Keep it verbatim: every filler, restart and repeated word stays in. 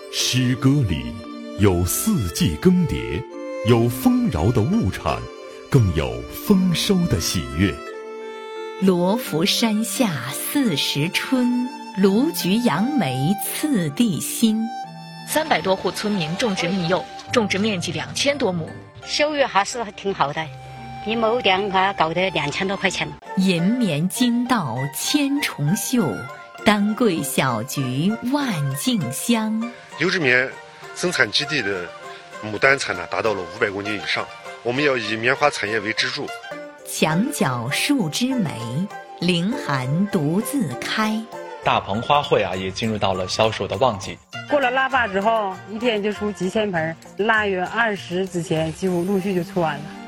诗歌里有四季更迭，有丰饶的物产，更有丰收的喜悦。 罗浮山下四时春，卢橘杨梅次第新。 三百多户村民种植蜜柚，种植面积两千多亩， 收入还是挺好的，一亩两啊搞得两千多块钱。 银绵金道千重绣，丹桂小菊万径香。 柳枝棉生产基地的亩单产呢达到了五百公斤以上，我们要以棉花产业为支柱。 墙角数枝梅，凌寒独自开。 大棚花卉啊也进入到了销售的旺季。 过了腊八之后，一天就出几千盆，腊月二十之前几乎陆续就出完了。